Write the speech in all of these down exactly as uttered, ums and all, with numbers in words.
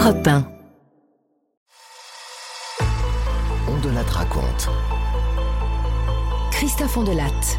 Europe un. Ondelatte raconte. Christophe Ondelatte.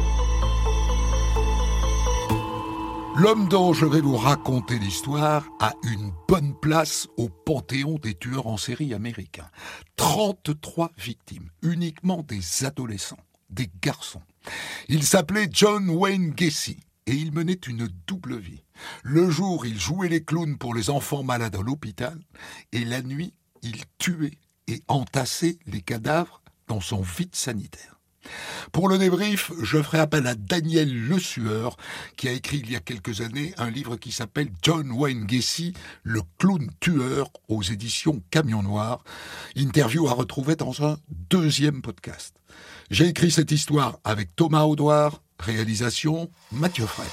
L'homme dont je vais vous raconter l'histoire a une bonne place au panthéon des tueurs en série américains. trente-trois victimes, uniquement des adolescents, des garçons. Il s'appelait John Wayne Gacy et il menait une double vie. Le jour, il jouait les clowns pour les enfants malades à l'hôpital et la nuit, il tuait et entassait les cadavres dans son vide sanitaire. Pour le débrief, je ferai appel à Daniel Le Sueur, qui a écrit il y a quelques années un livre qui s'appelle John Wayne Gacy, le clown tueur, aux éditions Camion Noir. Interview à retrouver dans un deuxième podcast. J'ai écrit cette histoire avec Thomas Audouard, réalisation Mathieu Fred.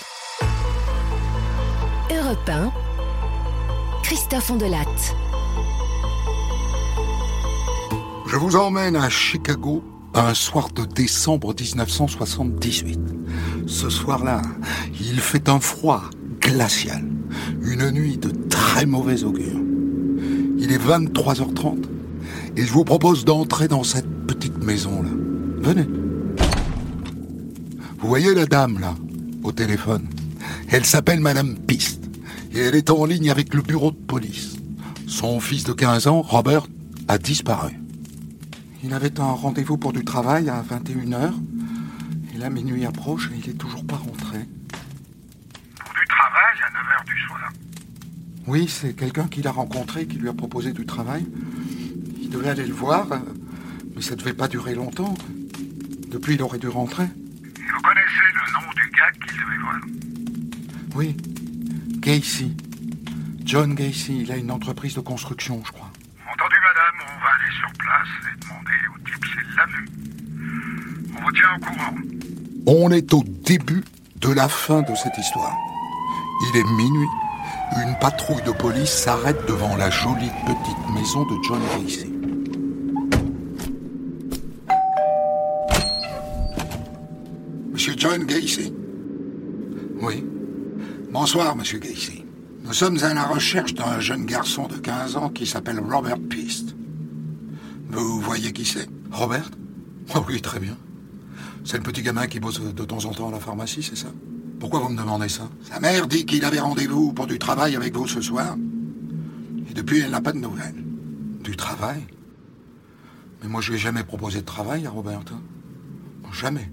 Europe un. Christophe Ondelatte. Je vous emmène à Chicago, un soir de décembre dix-neuf cent soixante-dix-huit. Ce soir-là, il fait un froid glacial, une nuit de très mauvais augure. Il est vingt-trois heures trente et je vous propose d'entrer dans cette petite maison-là. Venez. Vous voyez la dame, là, au téléphone? Elle s'appelle Madame Piste et elle est en ligne avec le bureau de police. Son fils de quinze ans, Robert, a disparu. Il avait un rendez-vous pour du travail à vingt et une heures. Et là, minuit approche et il est toujours pas rentré. Pour du travail à neuf heures du soir? Oui, c'est quelqu'un qu'il a rencontré qui lui a proposé du travail. Il devait aller le voir, mais ça devait pas durer longtemps. Depuis, il aurait dû rentrer. Et vous connaissez le nom du gars qu'il devait voir? Oui, Gacy. John Gacy, il a une entreprise de construction, je crois. Entendu, madame, on va aller sur place et demander au type s'il l'a vu. On vous tient au courant. On est au début de la fin de cette histoire. Il est minuit. Une patrouille de police s'arrête devant la jolie petite maison de John Gacy. Monsieur John Gacy? Oui. Bonsoir, monsieur Gacy. Nous sommes à la recherche d'un jeune garçon de quinze ans qui s'appelle Robert Piste. Vous voyez qui c'est? Robert? Oh oui, très bien. C'est le petit gamin qui bosse de temps en temps à la pharmacie, c'est ça? Pourquoi vous me demandez ça? Sa mère dit qu'il avait rendez-vous pour du travail avec vous ce soir. Et depuis, elle n'a pas de nouvelles. Du travail? Mais moi, je lui ai jamais proposé de travail à Robert. Jamais.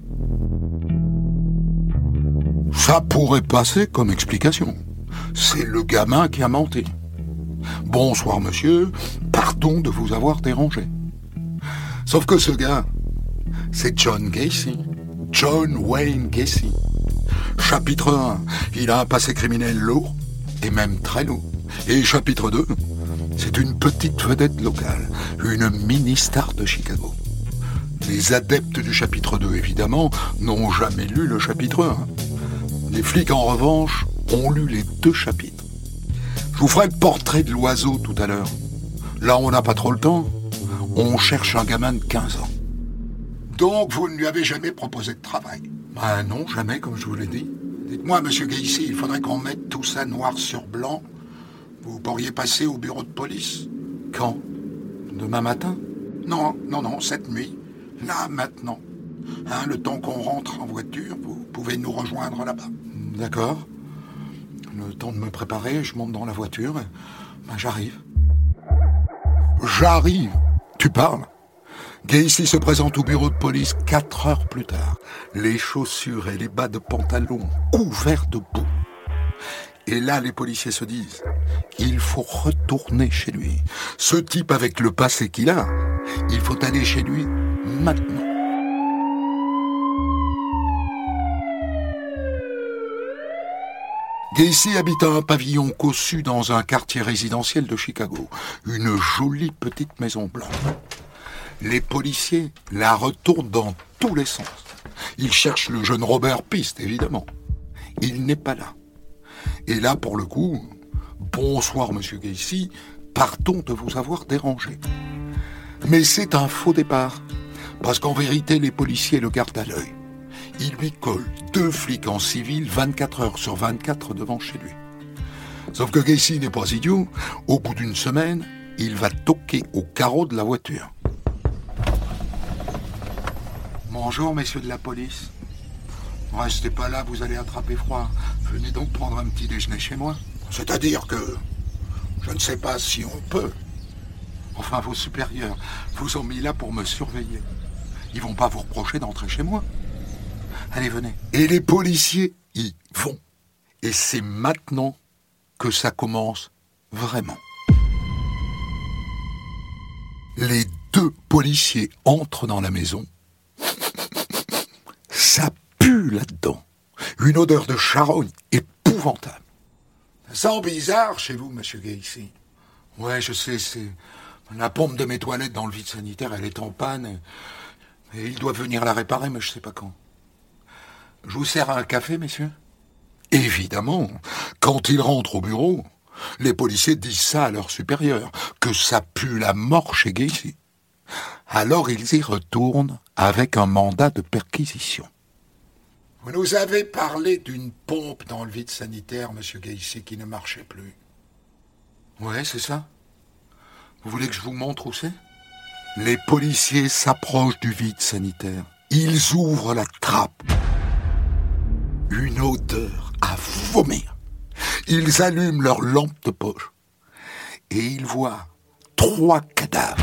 Ça pourrait passer comme explication. C'est le gamin qui a menti. Bonsoir monsieur, pardon de vous avoir dérangé. Sauf que ce gars, c'est John Gacy. John Wayne Gacy. Chapitre un, il a un passé criminel lourd, et même très lourd. Et chapitre deux, c'est une petite vedette locale, une mini-star de Chicago. Les adeptes du chapitre deux, évidemment, n'ont jamais lu le chapitre un. Les flics, en revanche, ont lu les deux chapitres. Je vous ferai le portrait de l'oiseau tout à l'heure. Là, on n'a pas trop le temps. On cherche un gamin de quinze ans. Donc, vous ne lui avez jamais proposé de travail? Ben non, jamais, comme je vous l'ai dit. Dites-moi, monsieur Gacy, il faudrait qu'on mette tout ça noir sur blanc. Vous pourriez passer au bureau de police. Quand? Demain matin? Non, non, non, cette nuit. Là, maintenant. Hein, le temps qu'on rentre en voiture, vous pouvez nous rejoindre là-bas. D'accord. Le temps de me préparer, je monte dans la voiture et ben, j'arrive. J'arrive? Tu parles? Gacy se présente au bureau de police quatre heures plus tard. Les chaussures et les bas de pantalon couverts de boue. Et là, les policiers se disent, il faut retourner chez lui. Ce type avec le passé qu'il a, il faut aller chez lui maintenant. Gacy habite un pavillon cossu dans un quartier résidentiel de Chicago. Une jolie petite maison blanche. Les policiers la retournent dans tous les sens. Ils cherchent le jeune Robert Piste, évidemment. Il n'est pas là. Et là, pour le coup, bonsoir, monsieur Gacy, pardon de vous avoir dérangé. Mais c'est un faux départ, parce qu'en vérité, les policiers le gardent à l'œil. Ils lui collent deux flics en civil vingt-quatre heures sur vingt-quatre devant chez lui. Sauf que Gacy n'est pas idiot. Au bout d'une semaine, il va toquer au carreau de la voiture. Bonjour, messieurs de la police. Restez pas là, vous allez attraper froid. Venez donc prendre un petit déjeuner chez moi. C'est-à-dire que je ne sais pas si on peut. Enfin, vos supérieurs vous ont mis là pour me surveiller. Ils vont pas vous reprocher d'entrer chez moi. Allez, venez. Et les policiers y vont. Et c'est maintenant que ça commence vraiment. Les deux policiers entrent dans la maison. Ça pue là-dedans. Une odeur de charogne épouvantable. Ça sent bizarre chez vous, monsieur Gacy. Ouais, je sais, c'est... La pompe de mes toilettes dans le vide sanitaire, elle est en panne. Et, et ils doivent venir la réparer, mais je sais pas quand. Je vous sers un café, messieurs ? Évidemment, quand ils rentrent au bureau, les policiers disent ça à leurs supérieurs, que ça pue la mort chez Gacy. Alors ils y retournent avec un mandat de perquisition. Vous nous avez parlé d'une pompe dans le vide sanitaire, monsieur Gacy, qui ne marchait plus. Ouais, c'est ça. Vous voulez que je vous montre où c'est ? Les policiers s'approchent du vide sanitaire. Ils ouvrent la trappe. Une odeur à vomir. Ils allument leur lampe de poche. Et ils voient trois cadavres.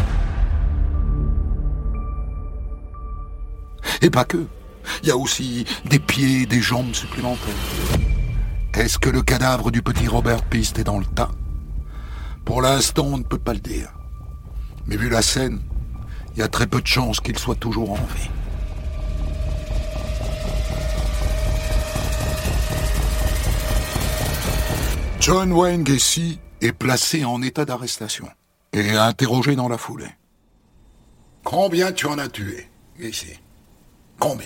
Et pas que. Il y a aussi des pieds et des jambes supplémentaires. Est-ce que le cadavre du petit Robert Pist est dans le tas ? Pour l'instant, on ne peut pas le dire. Mais vu la scène, il y a très peu de chances qu'il soit toujours en vie. John Wayne Gacy est placé en état d'arrestation et interrogé dans la foulée. Combien tu en as tué, Gacy ? Combien ?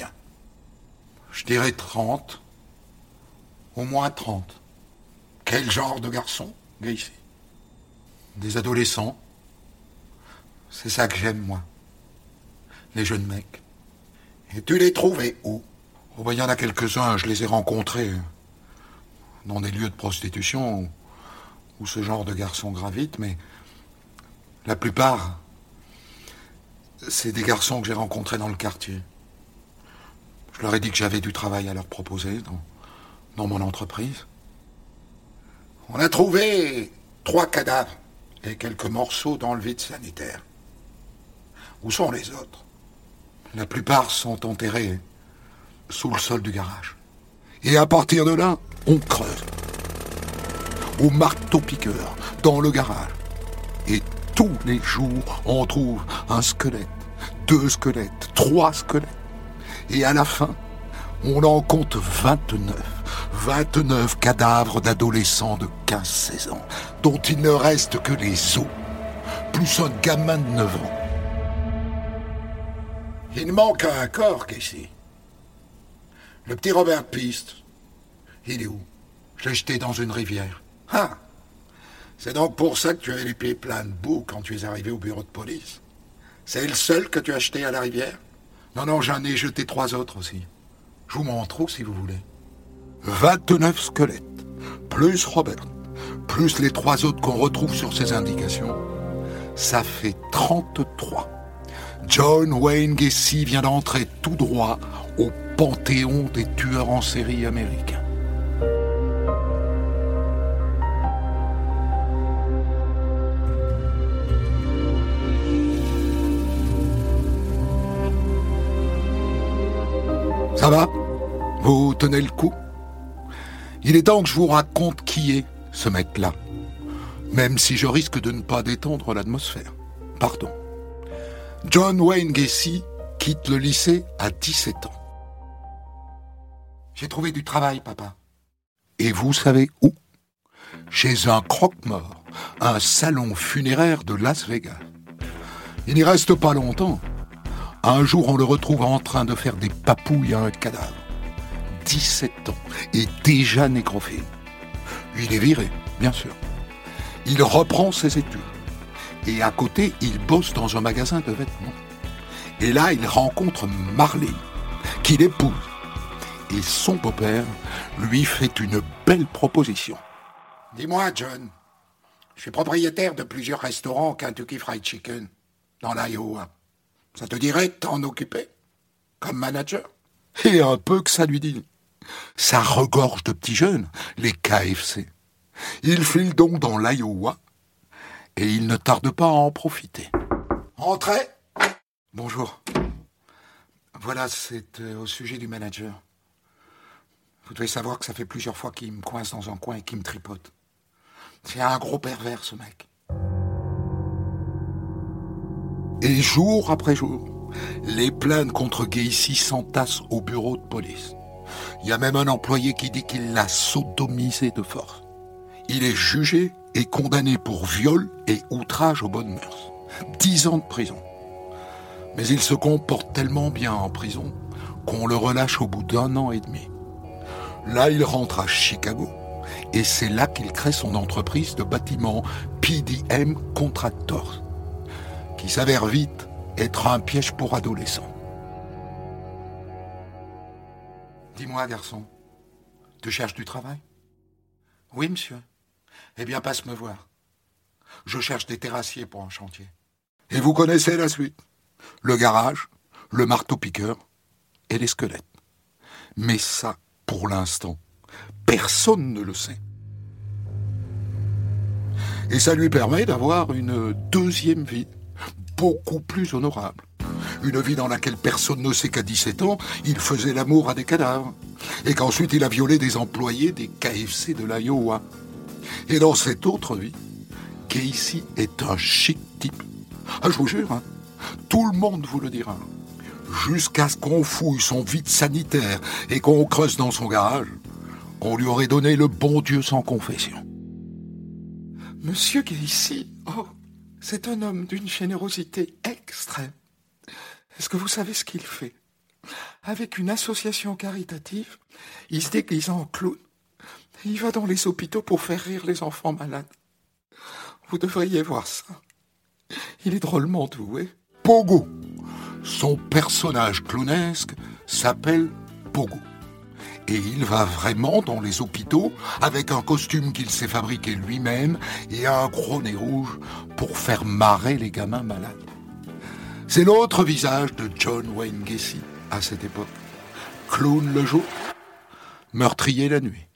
Je dirais trente. Au moins trente. Quel genre de garçon, Gacy ? Des adolescents. C'est ça que j'aime, moi. Les jeunes mecs. Et tu les trouvais où ? Oh, ben, y en a quelques-uns, je les ai rencontrés dans des lieux de prostitution où, où ce genre de garçons gravitent, mais la plupart, c'est des garçons que j'ai rencontrés dans le quartier. Je leur ai dit que j'avais du travail à leur proposer dans, dans mon entreprise. On a trouvé trois cadavres et quelques morceaux dans le vide sanitaire. Où sont les autres ? La plupart sont enterrés sous le sol du garage. Et à partir de là, on creuse. Au marteau-piqueur, dans le garage. Et tous les jours, on trouve un squelette, deux squelettes, trois squelettes. Et à la fin, on en compte vingt-neuf. vingt-neuf cadavres d'adolescents de quinze seize ans, dont il ne reste que les os, plus un gamin de neuf ans. Il manque un corps, Gacy. Le petit Robert Pist, il est où ? Je l'ai jeté dans une rivière. Ah ! C'est donc pour ça que tu avais les pieds pleins de boue quand tu es arrivé au bureau de police. C'est le seul que tu as jeté à la rivière ? Non, non, j'en ai jeté trois autres aussi. Je vous montre où, si vous voulez. vingt-neuf squelettes, plus Robert, plus les trois autres qu'on retrouve sur ces indications. Ça fait trente-trois. John Wayne Gacy vient d'entrer tout droit au panthéon des tueurs en série américains. Ça va ? Vous tenez le coup ? Il est temps que je vous raconte qui est ce mec-là, même si je risque de ne pas détendre l'atmosphère. Pardon. John Wayne Gacy quitte le lycée à dix-sept ans. J'ai trouvé du travail, papa. Et vous savez où ? Chez un croque-mort, un salon funéraire de Las Vegas. Il n'y reste pas longtemps. Un jour, on le retrouve en train de faire des papouilles à un cadavre. dix-sept ans et déjà nécrophile. Il est viré, bien sûr. Il reprend ses études. Et à côté, il bosse dans un magasin de vêtements. Et là, il rencontre Marlene, qu'il épouse. Et son beau-père lui fait une belle proposition. Dis-moi, John, je suis propriétaire de plusieurs restaurants Kentucky Fried Chicken dans l'Iowa. Ça te dirait de t'en occuper comme manager? Et un peu que ça lui dit. Ça regorge de petits jeunes, les K F C. Il file donc dans l'Iowa et il ne tarde pas à en profiter. Entrez. Bonjour. Voilà, c'est euh, au sujet du manager. Vous devez savoir que ça fait plusieurs fois qu'il me coince dans un coin et qu'il me tripote. C'est un gros pervers, ce mec. Et jour après jour, les plaintes contre Gacy s'entassent au bureau de police. Il y a même un employé qui dit qu'il l'a sodomisé de force. Il est jugé et condamné pour viol et outrage aux bonnes mœurs. Dix ans de prison. Mais il se comporte tellement bien en prison qu'on le relâche au bout d'un an et demi. Là, il rentre à Chicago et c'est là qu'il crée son entreprise de bâtiment P D M Contractors, qui s'avère vite être un piège pour adolescents. Dis-moi, garçon, tu cherches du travail? Oui, monsieur. Eh bien, passe me voir. Je cherche des terrassiers pour un chantier. Et vous connaissez la suite. Le garage, le marteau-piqueur et les squelettes. Mais ça, pour l'instant, personne ne le sait. Et ça lui permet d'avoir une deuxième vie, beaucoup plus honorable. Une vie dans laquelle personne ne sait qu'à dix-sept ans, il faisait l'amour à des cadavres. Et qu'ensuite il a violé des employés des K F C de l'Iowa. Et dans cette autre vie, Gacy est un chic type. Ah, je vous jure, hein, tout le monde vous le dira. Jusqu'à ce qu'on fouille son vide sanitaire et qu'on creuse dans son garage, on lui aurait donné le bon Dieu sans confession. Monsieur Gacy, oh, c'est un homme d'une générosité extrême. Est-ce que vous savez ce qu'il fait? Avec une association caritative, il se déguise en clown. Il va dans les hôpitaux pour faire rire les enfants malades. Vous devriez voir ça. Il est drôlement doué. Pogo. Son personnage clownesque s'appelle Pogo. Et il va vraiment dans les hôpitaux avec un costume qu'il s'est fabriqué lui-même et un gros nez rouge pour faire marrer les gamins malades. C'est l'autre visage de John Wayne Gacy à cette époque. Clown le jour, meurtrier la nuit.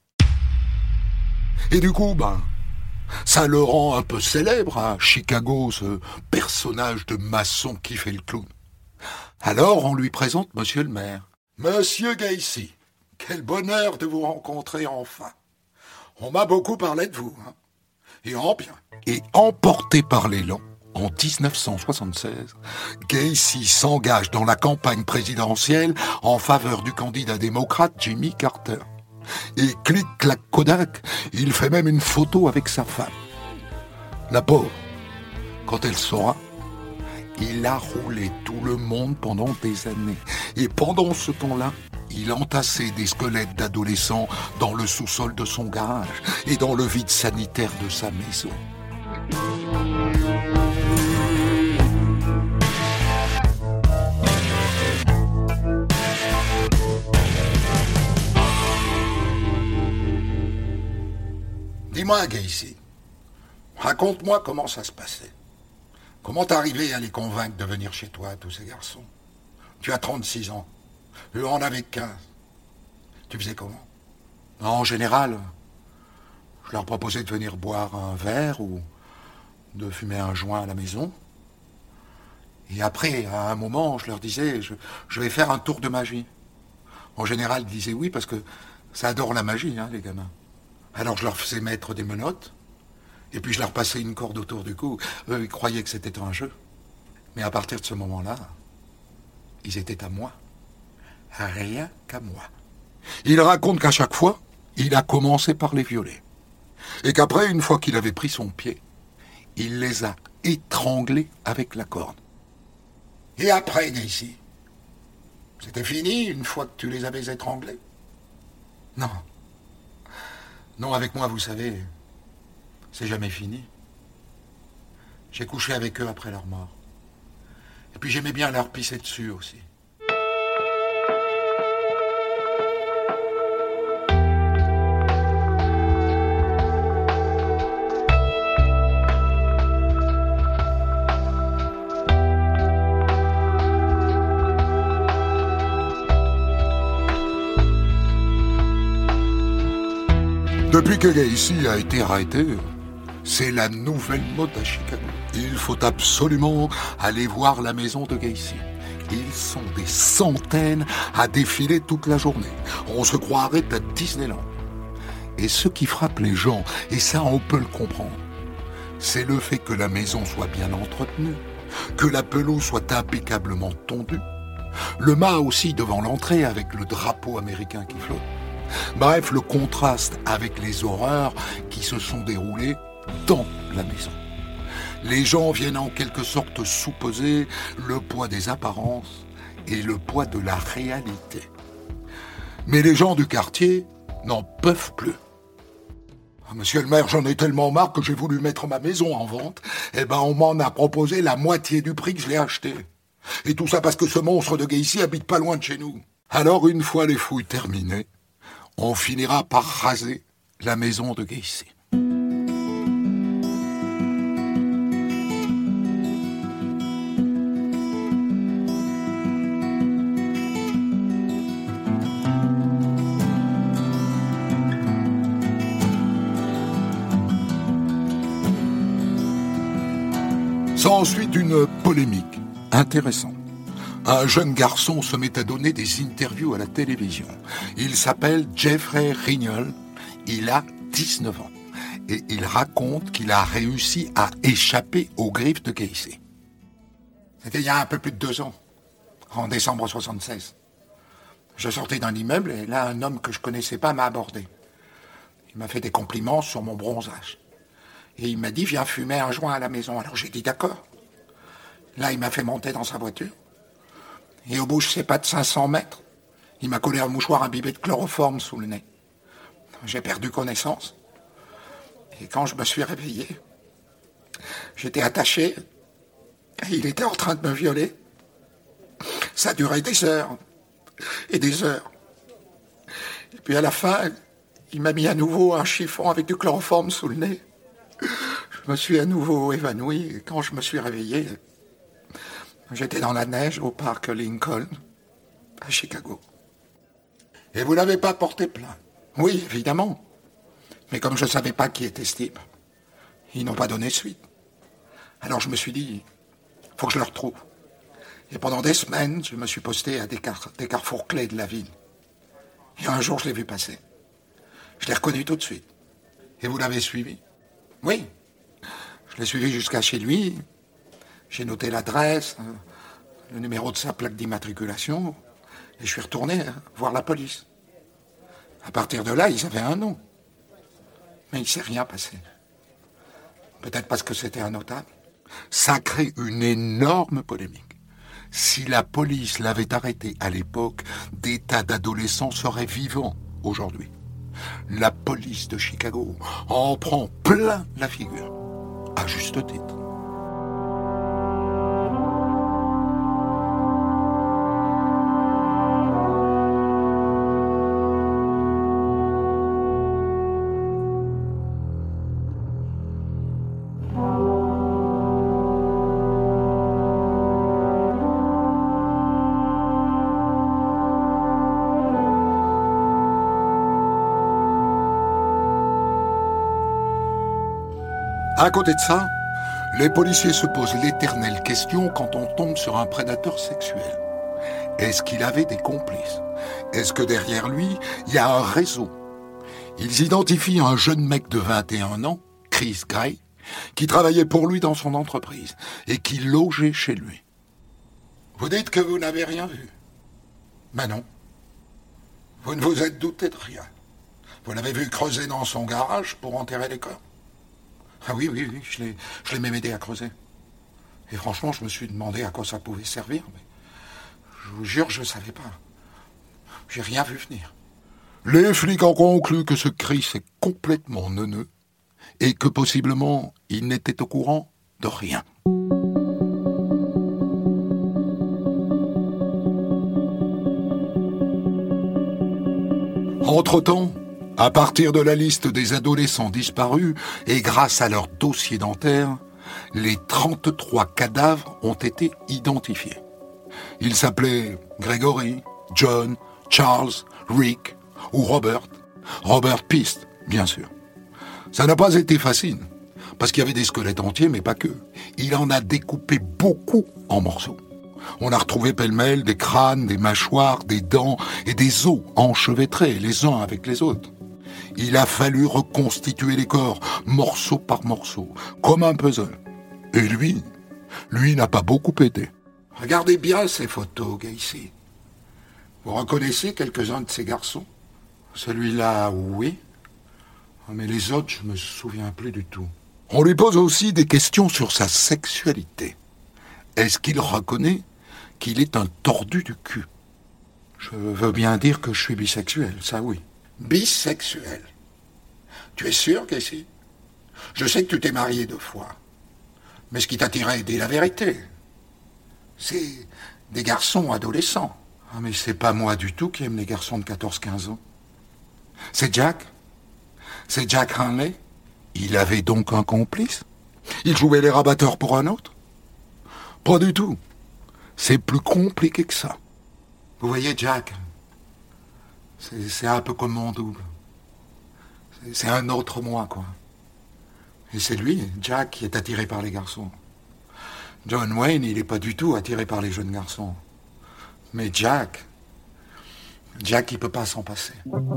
Et du coup, ben, ça le rend un peu célèbre à Chicago, ce personnage de maçon qui fait le clown. Alors on lui présente monsieur le maire. Monsieur Gacy, quel bonheur de vous rencontrer enfin. On m'a beaucoup parlé de vous, hein. Et en bien. Et emporté par l'élan, en dix-neuf cent soixante-seize, Gacy s'engage dans la campagne présidentielle en faveur du candidat démocrate Jimmy Carter. Et clic-clac Kodak, il fait même une photo avec sa femme. La pauvre, quand elle saura, il a roulé tout le monde pendant des années. Et pendant ce temps-là, il entassait des squelettes d'adolescents dans le sous-sol de son garage et dans le vide sanitaire de sa maison. Dis-moi, Gacy, raconte-moi comment ça se passait. Comment t'arrivais à les convaincre de venir chez toi, tous ces garçons? Tu as trente-six ans. Eux en avaient quinze. Tu faisais comment? En général, je leur proposais de venir boire un verre ou de fumer un joint à la maison. Et après, à un moment, je leur disais, je, je vais faire un tour de magie. En général, ils disaient oui parce que ça adore la magie, hein, les gamins. Alors je leur faisais mettre des menottes, et puis je leur passais une corde autour du cou. Eux, ils croyaient que c'était un jeu. Mais à partir de ce moment-là, ils étaient à moi. Rien qu'à moi. Il raconte qu'à chaque fois, il a commencé par les violer. Et qu'après, une fois qu'il avait pris son pied, il les a étranglés avec la corde. Et après, Gacy, c'était fini une fois que tu les avais étranglés? Non. Non, avec moi, vous savez, c'est jamais fini. J'ai couché avec eux après leur mort. Et puis j'aimais bien leur pisser dessus aussi. que Gacy a été arrêté, c'est la nouvelle mode à Chicago. Il faut absolument aller voir la maison de Gacy. Ils sont des centaines à défiler toute la journée. On se croirait à Disneyland. Et ce qui frappe les gens, et ça on peut le comprendre, c'est le fait que la maison soit bien entretenue, que la pelouse soit impeccablement tondue, le mât aussi devant l'entrée avec le drapeau américain qui flotte. Bref, le contraste avec les horreurs qui se sont déroulées dans la maison. Les gens viennent en quelque sorte sous-peser le poids des apparences et le poids de la réalité. Mais les gens du quartier n'en peuvent plus. Monsieur le maire, j'en ai tellement marre que j'ai voulu mettre ma maison en vente. Eh ben, on m'en a proposé la moitié du prix que je l'ai acheté. Et tout ça parce que ce monstre de Gacy habite pas loin de chez nous. Alors, une fois les fouilles terminées, on finira par raser la maison de Gacy. S'ensuit une polémique intéressante. Un jeune garçon se met à donner des interviews à la télévision. Il s'appelle Jeffrey Rignall. Il a dix-neuf ans. Et il raconte qu'il a réussi à échapper aux griffes de Gacy. C'était il y a un peu plus de deux ans, en décembre soixante-seize. Je sortais d'un immeuble et là, un homme que je connaissais pas m'a abordé. Il m'a fait des compliments sur mon bronzage. Et il m'a dit, viens fumer un joint à la maison. Alors j'ai dit, d'accord. Là, il m'a fait monter dans sa voiture. Et au bout, je sais pas, de cinq cents mètres, il m'a collé un mouchoir imbibé de chloroforme sous le nez. J'ai perdu connaissance. Et quand je me suis réveillé, j'étais attaché. Et il était en train de me violer. Ça a duré des heures. Et des heures. Et puis à la fin, il m'a mis à nouveau un chiffon avec du chloroforme sous le nez. Je me suis à nouveau évanoui et quand je me suis réveillé, j'étais dans la neige au parc Lincoln, à Chicago. Et vous n'avez pas porté plainte? Oui, évidemment. Mais comme je ne savais pas qui était ce type, ils n'ont pas donné suite. Alors je me suis dit, faut que je le retrouve. Et pendant des semaines, je me suis posté à des, car- des carrefours clés de la ville. Et un jour, je l'ai vu passer. Je l'ai reconnu tout de suite. Et vous l'avez suivi? Oui. Je l'ai suivi jusqu'à chez lui. J'ai noté l'adresse, le numéro de sa plaque d'immatriculation. Et je suis retourné voir la police. À partir de là, ils avaient un nom. Mais il ne s'est rien passé. Peut-être parce que c'était un notable. Ça crée une énorme polémique. Si la police l'avait arrêté à l'époque, des tas d'adolescents seraient vivants aujourd'hui. La police de Chicago en prend plein la figure, à juste titre. À côté de ça, les policiers se posent l'éternelle question quand on tombe sur un prédateur sexuel. Est-ce qu'il avait des complices? Est-ce que derrière lui, il y a un réseau? Ils identifient un jeune mec de vingt et un ans, Chris Gray, qui travaillait pour lui dans son entreprise et qui logeait chez lui. Vous dites que vous n'avez rien vu? Ben non. Vous ne vous êtes douté de rien. Vous l'avez vu creuser dans son garage pour enterrer les corps? Ah oui, oui, oui, je l'ai, je l'ai même aidé à creuser. Et franchement, je me suis demandé à quoi ça pouvait servir, mais je vous jure, je ne savais pas. J'ai rien vu venir. Les flics ont conclu que ce Chris est complètement neuneux et que possiblement, il n'était au courant de rien. Entre-temps, à partir de la liste des adolescents disparus et grâce à leur dossier dentaire, les trente-trois cadavres ont été identifiés. Ils s'appelaient Gregory, John, Charles, Rick ou Robert. Robert Piste, bien sûr. Ça n'a pas été facile, parce qu'il y avait des squelettes entiers, mais pas que. Il en a découpé beaucoup en morceaux. On a retrouvé pêle-mêle des crânes, des mâchoires, des dents et des os enchevêtrés les uns avec les autres. Il a fallu reconstituer les corps, morceau par morceau, comme un puzzle. Et lui, lui n'a pas beaucoup aidé. Regardez bien ces photos, Gacy. Vous reconnaissez quelques-uns de ces garçons? Celui-là, oui. Mais les autres, je me souviens plus du tout. On lui pose aussi des questions sur sa sexualité. Est-ce qu'il reconnaît qu'il est un tordu du cul? Je veux bien dire que je suis bisexuel, ça oui. Bisexuel? Tu es sûr, Gacy? Je sais que tu t'es marié deux fois. Mais ce qui t'attirait, dis la vérité. C'est des garçons adolescents. Ah, mais c'est pas moi du tout qui aime les garçons de quatorze quinze ans. C'est Jack? C'est Jack Hanley? Il avait donc un complice? Il jouait les rabatteurs pour un autre? Pas du tout. C'est plus compliqué que ça. Vous voyez, Jack, c'est, c'est un peu comme mon double. C'est, c'est un autre moi, quoi. Et c'est lui, Jack, qui est attiré par les garçons. John Wayne, il n'est pas du tout attiré par les jeunes garçons. Mais Jack, Jack, il peut pas s'en passer.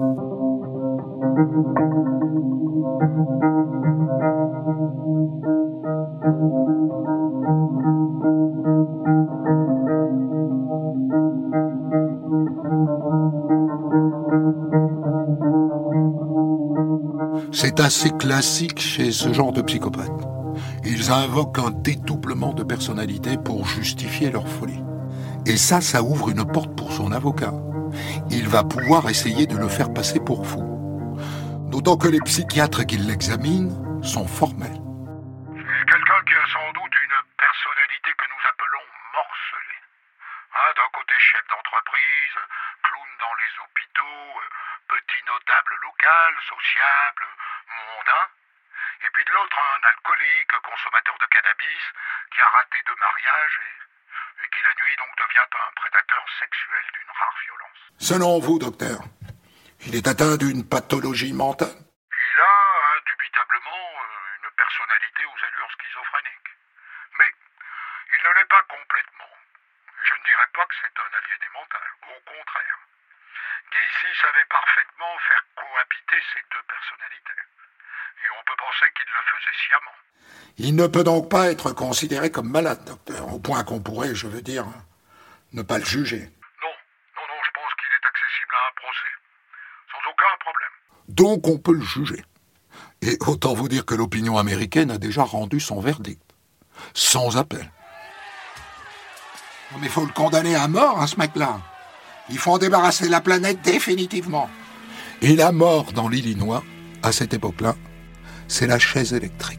C'est assez classique chez ce genre de psychopathes. Ils invoquent un dédoublement de personnalité pour justifier leur folie. Et ça, ça ouvre une porte pour son avocat. Il va pouvoir essayer de le faire passer pour fou. D'autant que les psychiatres qui l'examinent sont formels. C'est quelqu'un qui a sans doute une personnalité que nous appelons morcelée. Hein, d'un côté chef d'entreprise, clown dans les hôpitaux, petit notable local, sociable, mondain. Et puis de l'autre, un alcoolique, consommateur de cannabis, qui a raté deux mariages et, et qui la nuit donc devient un prédateur sexuel d'une rare violence. Selon vous, docteur, il est atteint d'une pathologie mentale? Il a indubitablement une personnalité aux allures schizophréniques. Mais il ne l'est pas complètement. Je ne dirais pas que c'est un aliéné mental, au contraire. Gacy savait parfaitement faire cohabiter ces deux personnalités. Et on peut penser qu'il le faisait sciemment. Il ne peut donc pas être considéré comme malade, docteur, au point qu'on pourrait, je veux dire, ne pas le juger. Non, non, non, je pense qu'il est accessible à un procès. Sans aucun problème. Donc on peut le juger. Et autant vous dire que l'opinion américaine a déjà rendu son verdict. Sans appel. Mais il faut le condamner à mort, hein, ce mec-là. Il faut en débarrasser la planète définitivement. Et la mort dans l'Illinois, à cette époque-là, c'est la chaise électrique.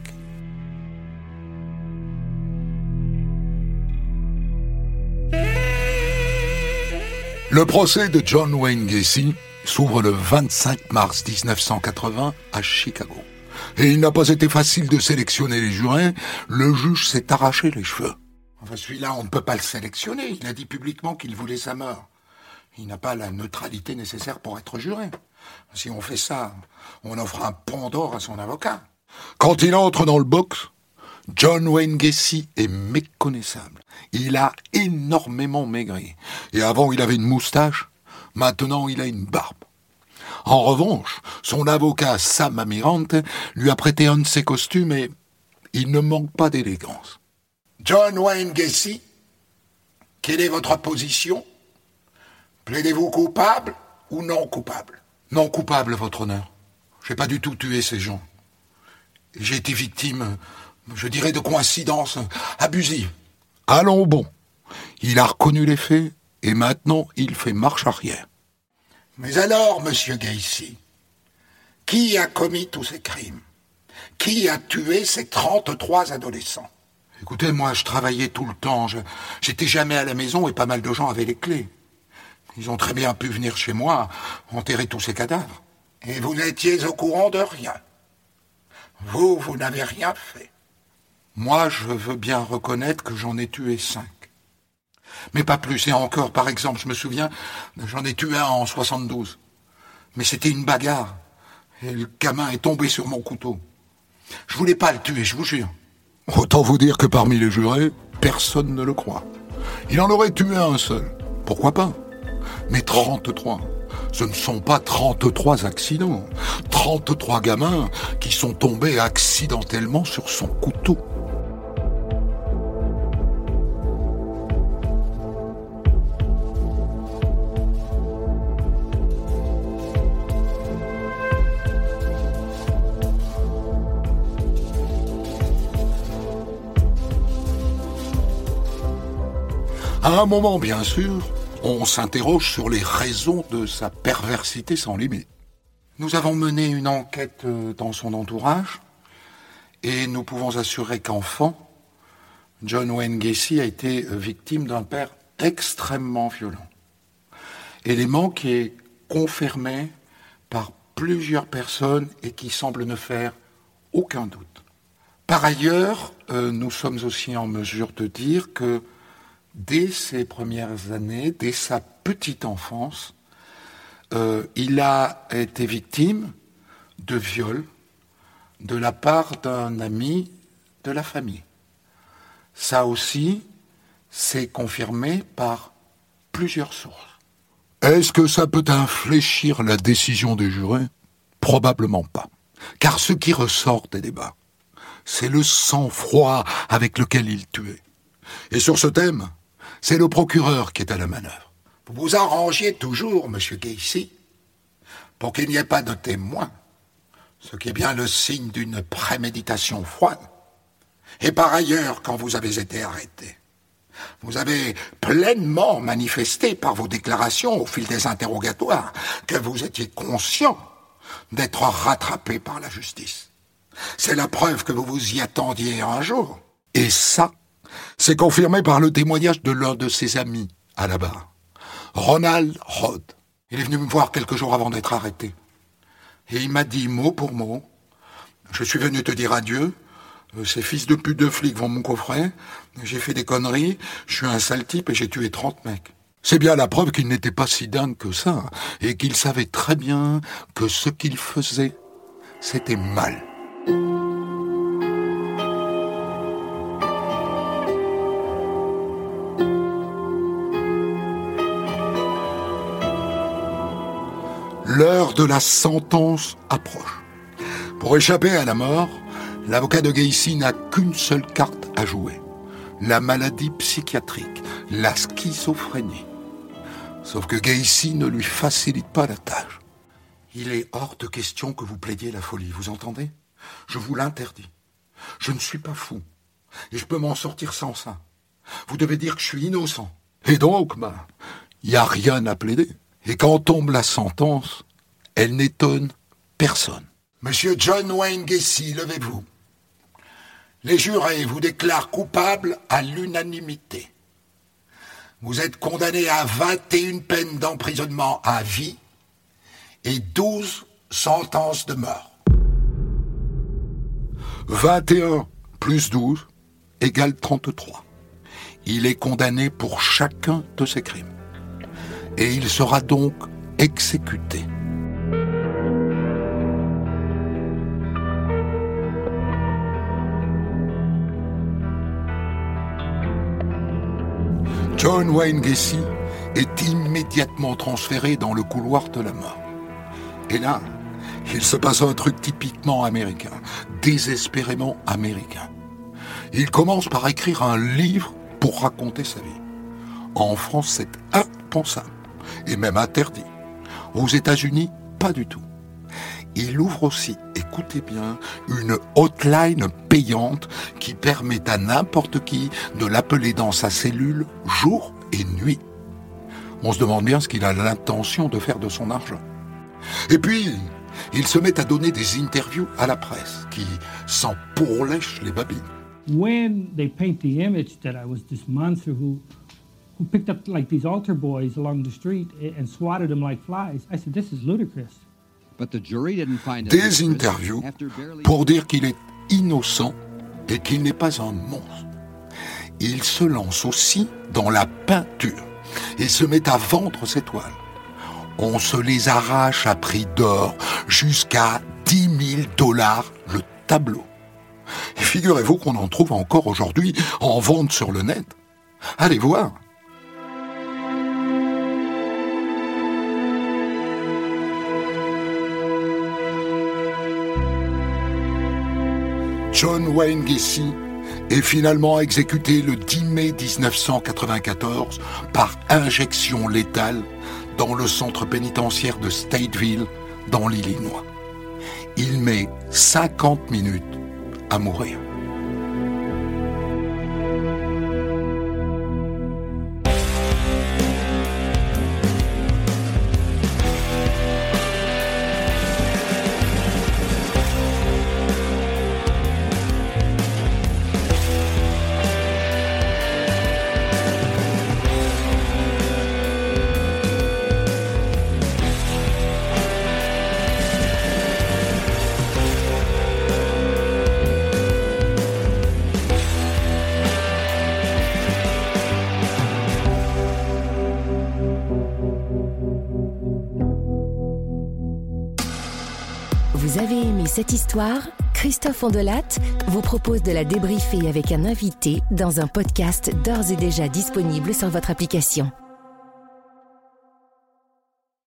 Le procès de John Wayne Gacy s'ouvre le vingt-cinq mars dix-neuf cent quatre-vingts à Chicago. Et il n'a pas été facile de sélectionner les jurés, le juge s'est arraché les cheveux. Enfin, celui-là, on ne peut pas le sélectionner, il a dit publiquement qu'il voulait sa mort. Il n'a pas la neutralité nécessaire pour être juré. Si on fait ça, on offre un pont d'or à son avocat. Quand il entre dans le box, John Wayne Gacy est méconnaissable. Il a énormément maigri. Et avant, il avait une moustache. Maintenant, il a une barbe. En revanche, son avocat Sam Amirante lui a prêté un de ses costumes et il ne manque pas d'élégance. John Wayne Gacy, quelle est votre position? Plaidez-vous coupable ou non coupable? Non coupable, votre honneur. J'ai pas du tout tué ces gens. J'ai été victime, je dirais, de coïncidences abusives. Allons bon. Il a reconnu les faits et maintenant il fait marche arrière. Mais alors, monsieur Gacy, qui a commis tous ces crimes? Qui a tué ces trente-trois adolescents? Écoutez, moi, je travaillais tout le temps. Je, j'étais jamais à la maison et pas mal de gens avaient les clés. Ils ont très bien pu venir chez moi, enterrer tous ces cadavres. Et vous n'étiez au courant de rien. Vous, vous n'avez rien fait. Moi, je veux bien reconnaître que j'en ai tué cinq. Mais pas plus. Et encore, par exemple, je me souviens, j'en ai tué un en soixante-douze. Mais c'était une bagarre. Et le gamin est tombé sur mon couteau. Je voulais pas le tuer, je vous jure. Autant vous dire que parmi les jurés, personne ne le croit. Il en aurait tué un seul. Pourquoi pas? Mais trente-trois. Ce ne sont pas trente-trois accidents. trente-trois gamins qui sont tombés accidentellement sur son couteau. À un moment, bien sûr, on s'interroge sur les raisons de sa perversité sans limite. Nous avons mené une enquête dans son entourage et nous pouvons assurer qu'enfant, John Wayne Gacy a été victime d'un père extrêmement violent. Élément qui est confirmé par plusieurs personnes et qui semble ne faire aucun doute. Par ailleurs, euh, nous sommes aussi en mesure de dire que dès ses premières années, dès sa petite enfance, euh, il a été victime de viol de la part d'un ami de la famille. Ça aussi, c'est confirmé par plusieurs sources. Est-ce que ça peut infléchir la décision des jurés? Probablement pas. Car ce qui ressort des débats, c'est le sang-froid avec lequel il tuait. Et sur ce thème, c'est le procureur qui est à la manœuvre. Vous vous arrangiez toujours, monsieur Gacy, pour qu'il n'y ait pas de témoins, ce qui est bien le signe d'une préméditation froide. Et par ailleurs, quand vous avez été arrêté, vous avez pleinement manifesté par vos déclarations au fil des interrogatoires que vous étiez conscient d'être rattrapé par la justice. C'est la preuve que vous vous y attendiez un jour. Et ça, c'est confirmé par le témoignage de l'un de ses amis à la barre, Ronald Rhodes. Il est venu me voir quelques jours avant d'être arrêté. Et il m'a dit mot pour mot, « Je suis venu te dire adieu, ces fils de pute de flics vont me coffrer, j'ai fait des conneries, je suis un sale type et j'ai tué trente mecs. » C'est bien la preuve qu'il n'était pas si dingue que ça, et qu'il savait très bien que ce qu'il faisait, c'était mal. L'heure de la sentence approche. Pour échapper à la mort, l'avocat de Gacy n'a qu'une seule carte à jouer. La maladie psychiatrique, la schizophrénie. Sauf que Gacy ne lui facilite pas la tâche. Il est hors de question que vous plaidiez la folie, vous entendez? Je vous l'interdis. Je ne suis pas fou. Et je peux m'en sortir sans ça. Vous devez dire que je suis innocent. Et donc, bah, il n'y a rien à plaider. Et quand tombe la sentence, elle n'étonne personne. Monsieur John Wayne Gacy, levez-vous. Les jurés vous déclarent coupable à l'unanimité. Vous êtes condamné à vingt et une peines d'emprisonnement à vie et douze sentences de mort. vingt et un plus douze égale trente-trois. Il est condamné pour chacun de ses crimes. Et il sera donc exécuté. John Wayne Gacy est immédiatement transféré dans le couloir de la mort. Et là, il se passe un truc typiquement américain, désespérément américain. Il commence par écrire un livre pour raconter sa vie. En France, c'est impensable. Et même interdit. Aux États-Unis, pas du tout. Il ouvre aussi, écoutez bien, une hotline payante qui permet à n'importe qui de l'appeler dans sa cellule jour et nuit. On se demande bien ce qu'il a l'intention de faire de son argent. Et puis, il se met à donner des interviews à la presse qui s'en pourlèchent les babines. When they paint the image that I was this monster who who picked up like these altar boys along the street and swatted them like flies, I said, this is ludicrous. But the jury didn't find Des interviews pour dire qu'il est innocent et qu'il n'est pas un monstre. Il se lance aussi dans la peinture et se met à vendre ses toiles. On se les arrache à prix d'or, jusqu'à dix mille dollars le tableau. Et figurez-vous qu'on en trouve encore aujourd'hui en vente sur le net. Allez voir. John Wayne Gacy est finalement exécuté le dix mai dix-neuf cent quatre-vingt-quatorze par injection létale dans le centre pénitentiaire de Stateville, dans l'Illinois. Il met cinquante minutes à mourir. Vous avez aimé cette histoire? Christophe Ondelatte vous propose de la débriefer avec un invité dans un podcast d'ores et déjà disponible sur votre application.